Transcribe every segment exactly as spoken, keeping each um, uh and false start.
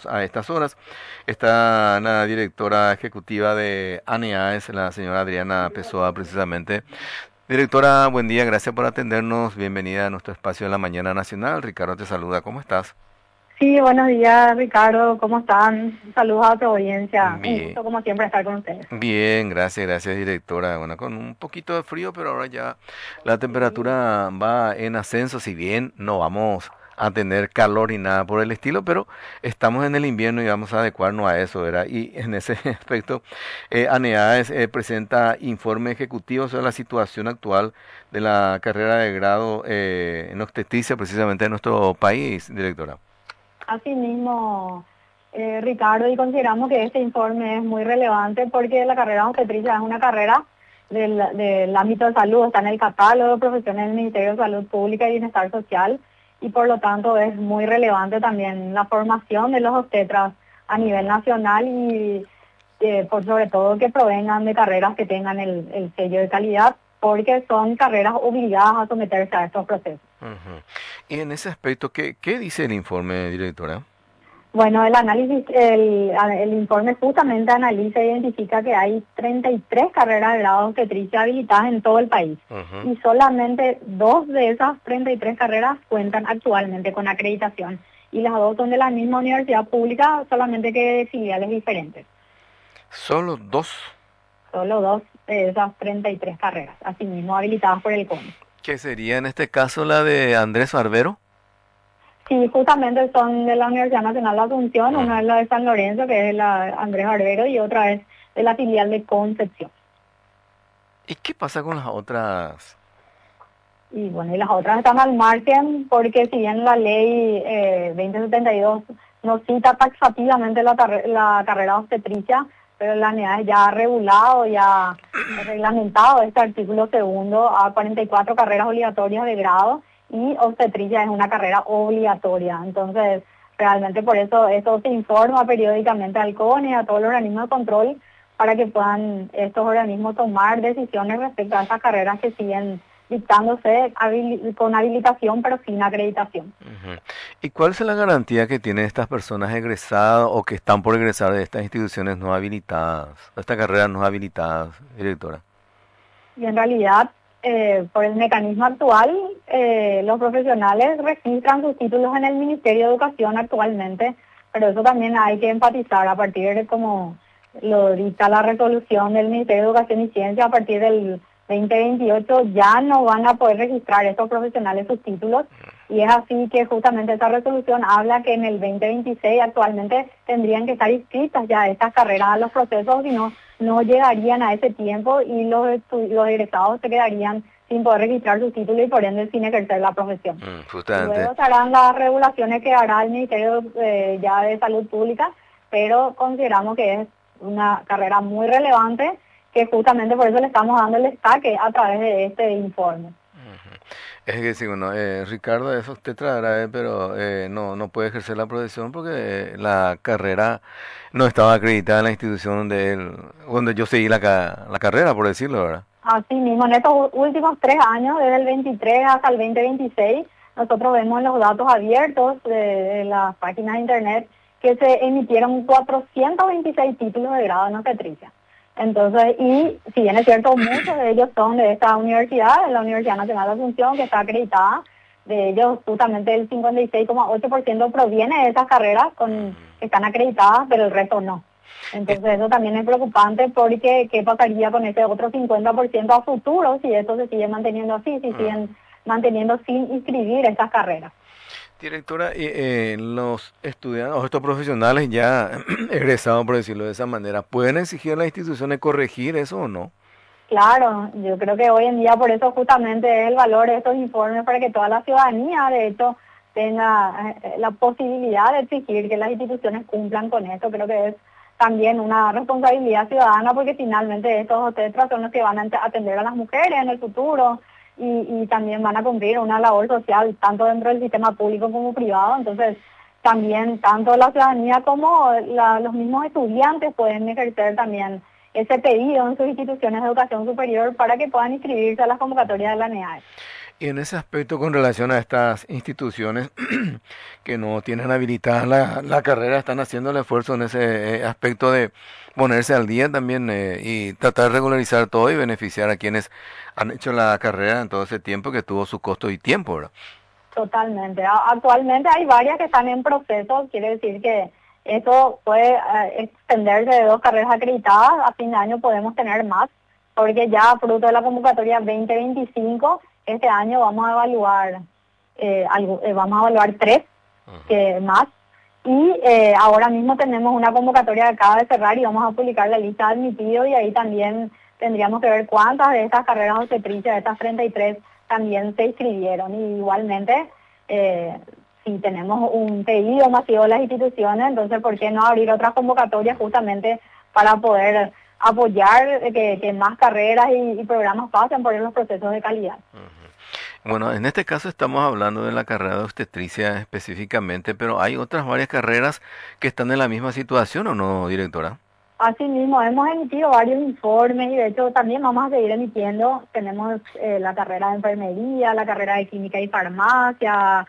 A estas horas está la directora ejecutiva de ANEAES, la señora Adriana Pessoa, precisamente. Directora, buen día, gracias por atendernos. Bienvenida a nuestro espacio de la Mañana Nacional. Ricardo te saluda, ¿cómo estás? Sí, buenos días, Ricardo, ¿cómo están? Saludos a tu audiencia. Un Bien, gusto, como siempre, estar con ustedes. bien, gracias, gracias, directora. Bueno, con un poquito de frío, pero ahora ya la Sí. temperatura va en ascenso, si bien no vamos a tener calor ni nada por el estilo, pero estamos en el invierno y vamos a adecuarnos a eso, ¿verdad? Y en ese aspecto, eh, ANEAES eh, presenta informe ejecutivo sobre la situación actual de la carrera de grado eh, en obstetricia, precisamente en nuestro país, directora. Asimismo, eh, Ricardo, y consideramos que este informe es muy relevante porque la carrera de obstetricia es una carrera del, del ámbito de salud, está en el catálogo de profesiones del Ministerio de Salud Pública y Bienestar Social, y por lo tanto es muy relevante también la formación de los obstetras a nivel nacional y eh, por sobre todo que provengan de carreras que tengan el, el sello de calidad, porque son carreras obligadas a someterse a estos procesos. Ujú. Y en ese aspecto, ¿qué, qué dice el informe, directora? Bueno, el análisis, el, el informe justamente analiza e identifica que hay treinta y tres carreras de grado de obstetricia habilitadas en todo el país, Ujú. y solamente dos de esas treinta y tres carreras cuentan actualmente con acreditación, y las dos son de la misma universidad pública, solamente que de filiales diferentes. Solo dos. Solo dos de esas treinta y tres carreras, asimismo habilitadas por el CONE. ¿Qué sería en este caso la de Andrés Barbero? Sí, justamente son de la Universidad Nacional de Asunción, una Ujú. es la de San Lorenzo, que es la Andrés Barbero, y otra es de la filial de Concepción. ¿Y qué pasa con las otras? Y bueno, y las otras están al margen porque si bien la ley eh, veinte setenta y dos no cita taxativamente la, tar- la carrera obstetricia, pero la ANEA ya ha regulado, ya ha reglamentado este artículo segundo a cuarenta y cuatro carreras obligatorias de grado, y obstetricia es una carrera obligatoria. Entonces, realmente por eso esto se informa periódicamente al CONE y a todos los organismos de control para que puedan estos organismos tomar decisiones respecto a estas carreras que siguen dictándose habili- con habilitación pero sin acreditación. Ujú. ¿Y cuál es la garantía que tienen estas personas egresadas o que están por egresar de estas instituciones no habilitadas, de estas carreras no habilitadas, directora? Y en realidad, eh, por el mecanismo actual, eh, los profesionales registran sus títulos en el Ministerio de Educación actualmente, pero eso también hay que enfatizar a partir de como lo dicta la resolución del Ministerio de Educación y Ciencia, a partir del veinte veintiocho ya no van a poder registrar estos profesionales sus títulos, y es así que justamente esa resolución habla que en el veinte veintiséis actualmente tendrían que estar inscritas ya estas carreras a los procesos, y no no llegarían a ese tiempo, y los, estu- los egresados se quedarían sin poder registrar su título y por ende sin ejercer la profesión. Mm, justamente. Luego se harán las regulaciones que hará el Ministerio eh, ya de Salud Pública, pero consideramos que es una carrera muy relevante, que justamente por eso le estamos dando el destaque a través de este informe. Es que sí, bueno, eh, Ricardo, eso usted traerá, eh, pero eh, no, no puede ejercer la profesión porque eh, la carrera no estaba acreditada en la institución donde él, donde yo seguí la, ca- la carrera, por decirlo, ¿verdad? Así mismo, en estos últimos tres años, desde el veintitrés hasta el veinte veintiséis, nosotros vemos en los datos abiertos de, de las páginas de internet que se emitieron cuatrocientos veintiséis títulos de grado en obstetricia. Entonces, y si bien es cierto, muchos de ellos son de esta universidad, de la Universidad Nacional de Asunción, que está acreditada. De ellos, justamente el cincuenta y seis coma ocho por ciento proviene de esas carreras con, que están acreditadas, pero el resto no. Es- Entonces eso también es preocupante, porque ¿qué pasaría con ese otro cincuenta por ciento a futuro si esto se sigue manteniendo así, si mm. siguen manteniendo sin inscribir estas carreras? Directora, y, eh, los estudiantes o estos profesionales ya egresados, por decirlo de esa manera, ¿pueden exigir a las instituciones corregir eso o no? Claro, yo creo que hoy en día por eso justamente es el valor de estos informes, para que toda la ciudadanía de hecho tenga eh, la posibilidad de exigir que las instituciones cumplan con esto. Creo que es también una responsabilidad ciudadana, porque finalmente estos obstetras son los que van a ent- atender a las mujeres en el futuro, y, y también van a cumplir una labor social tanto dentro del sistema público como privado. Entonces también tanto la ciudadanía como la- los mismos estudiantes pueden ejercer también ese pedido en sus instituciones de educación superior para que puedan inscribirse a las convocatorias de la NEAE. Y en ese aspecto, con relación a estas instituciones que no tienen habilitada la, la carrera, están haciendo el esfuerzo en ese eh, aspecto de ponerse al día también eh, y tratar de regularizar todo y beneficiar a quienes han hecho la carrera en todo ese tiempo que tuvo su costo y tiempo, ¿verdad? Totalmente. A- Actualmente hay varias que están en proceso, quiere decir que eso puede eh, extenderse de dos carreras acreditadas, a fin de año podemos tener más, porque ya fruto de la convocatoria veinte veinticinco, este año vamos a evaluar, eh, algo, eh, vamos a evaluar tres que más, y eh, ahora mismo tenemos una convocatoria que acaba de cerrar y vamos a publicar la lista de admitidos y ahí también tendríamos que ver cuántas de estas carreras obstetricias, de estas treinta y tres, también se inscribieron. Y igualmente, eh, si tenemos un pedido masivo de las instituciones, entonces ¿por qué no abrir otras convocatorias justamente para poder apoyar eh, que, que más carreras y, y programas pasen por los procesos de calidad? Bueno, en este caso estamos hablando de la carrera de obstetricia específicamente, pero hay otras varias carreras que están en la misma situación, ¿o no, directora? Asimismo, hemos emitido varios informes y de hecho también vamos a seguir emitiendo. Tenemos eh, la carrera de enfermería, la carrera de química y farmacia,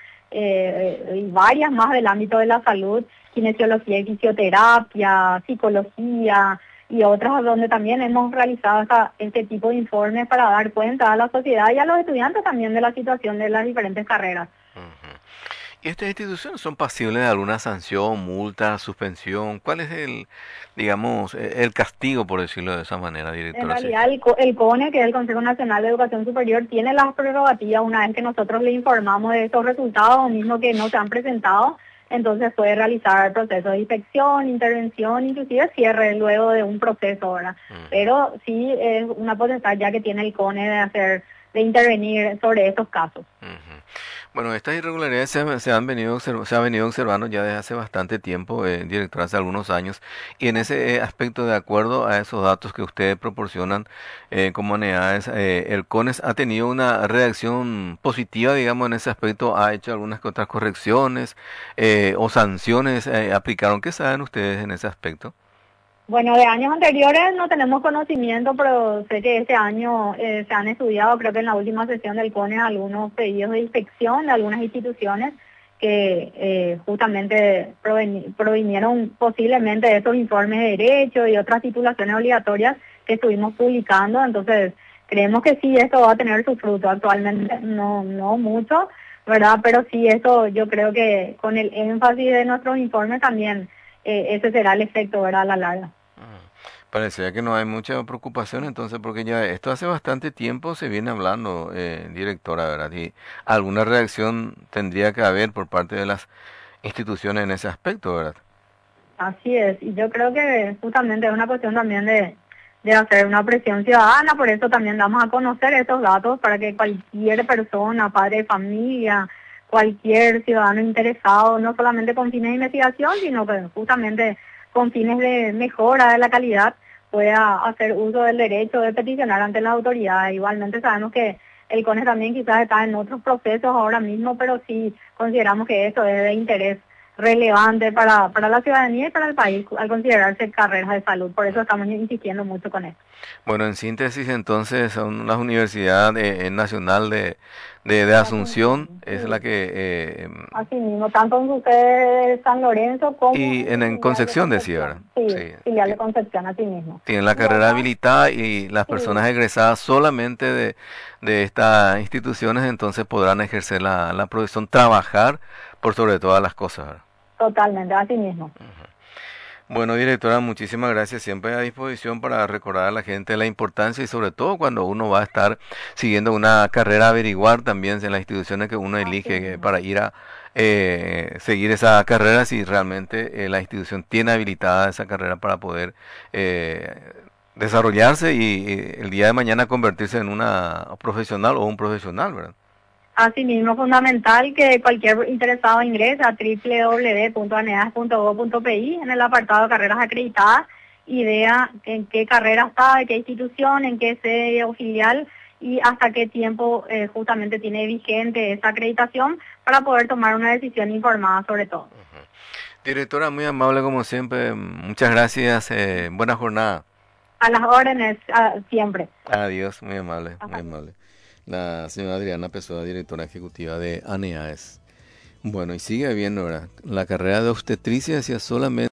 eh, y varias más del ámbito de la salud, kinesiología y fisioterapia, psicología y otras donde también hemos realizado esta, este tipo de informes para dar cuenta a la sociedad y a los estudiantes también de la situación de las diferentes carreras. Ujú. ¿Y estas instituciones son pasibles de alguna sanción, multa, suspensión? ¿Cuál es el, digamos, e- el castigo, por decirlo de esa manera, En directora? Sí. realidad, el, co- el CONE, que es el Consejo Nacional de Educación Superior, tiene las prerrogativas una vez que nosotros le informamos de esos resultados, o mismo que no se han presentado, entonces puede realizar el proceso de inspección, intervención, inclusive cierre luego de un proceso, ¿verdad? Ujú. Pero sí es una potestad ya que tiene el CONE de hacer, de intervenir sobre estos casos. Ujú. Bueno, estas irregularidades se, han se han venido observ- se ha venido observando ya desde hace bastante tiempo, eh, directora, hace algunos años, y en ese eh, aspecto, de acuerdo a esos datos que ustedes proporcionan eh, como unidades, eh, el CONES ha tenido una reacción positiva, digamos, en ese aspecto, ha hecho algunas que otras correcciones eh, o sanciones eh, aplicaron. ¿Qué saben ustedes en ese aspecto? Bueno, de años anteriores no tenemos conocimiento, pero sé que este año eh, se han estudiado, creo que en la última sesión del CONE, algunos pedidos de inspección de algunas instituciones que eh, justamente proveni- provinieron posiblemente de esos informes de derecho y otras titulaciones obligatorias que estuvimos publicando. Entonces, creemos que sí, esto va a tener su fruto. Actualmente no, no mucho, ¿verdad? Pero sí, eso yo creo que con el énfasis de nuestros informes también eh, ese será el efecto, ¿verdad? A la larga. Parecía que no hay mucha preocupación entonces, porque ya esto hace bastante tiempo se viene hablando, eh, directora, ¿verdad? Y alguna reacción tendría que haber por parte de las instituciones en ese aspecto, ¿verdad? Así es, y yo creo que justamente es una cuestión también de, de hacer una presión ciudadana, por eso también damos a conocer estos datos para que cualquier persona, padre de familia, cualquier ciudadano interesado, no solamente con fines de investigación, sino que justamente con fines de mejora de la calidad, pueda hacer uso del derecho de peticionar ante las autoridades. Igualmente sabemos que el CONES también quizás está en otros procesos ahora mismo, pero sí consideramos que esto es de interés relevante para, para la ciudadanía y para el país al considerarse carreras de salud. Por eso estamos insistiendo mucho con esto. Bueno, en síntesis entonces son las universidades eh, nacional de, de, de Asunción, Asunción, es la sí. que... eh, Así mismo, tanto en su sede de San Lorenzo como y en en, su en filial de Concepción decía, ¿verdad? Concepción. Sí, Sí, filial ti- de Concepción, así mismo. tienen la Y carrera otra, habilitada y las personas sí, egresadas solamente de, de estas instituciones entonces podrán ejercer la, la profesión, trabajar por sobre todas las cosas, ¿verdad? totalmente, así mismo. Bueno, directora, muchísimas gracias. Siempre a disposición para recordar a la gente la importancia y sobre todo cuando uno va a estar siguiendo una carrera, averiguar también en las instituciones que uno Así elige eh, mismo. para ir a eh, seguir esa carrera, si realmente eh, la institución tiene habilitada esa carrera para poder eh, desarrollarse y eh, el día de mañana convertirse en una profesional o un profesional, ¿verdad? Asimismo, fundamental que cualquier interesado ingrese a doble u doble u doble u punto aneas punto gob punto pi en el apartado de carreras acreditadas y vea en qué carrera está, en qué institución, en qué sede o filial y hasta qué tiempo eh, justamente tiene vigente esa acreditación para poder tomar una decisión informada sobre todo. Directora, muy amable como siempre. Muchas gracias. Eh, buena jornada. A las órdenes, ah, siempre. Adiós, muy amable, muy Ajá. amable. la señora Adriana Pessoa, directora ejecutiva de ANEAES. Bueno, y sigue habiendo, ¿verdad? La carrera de obstetricia decía solamente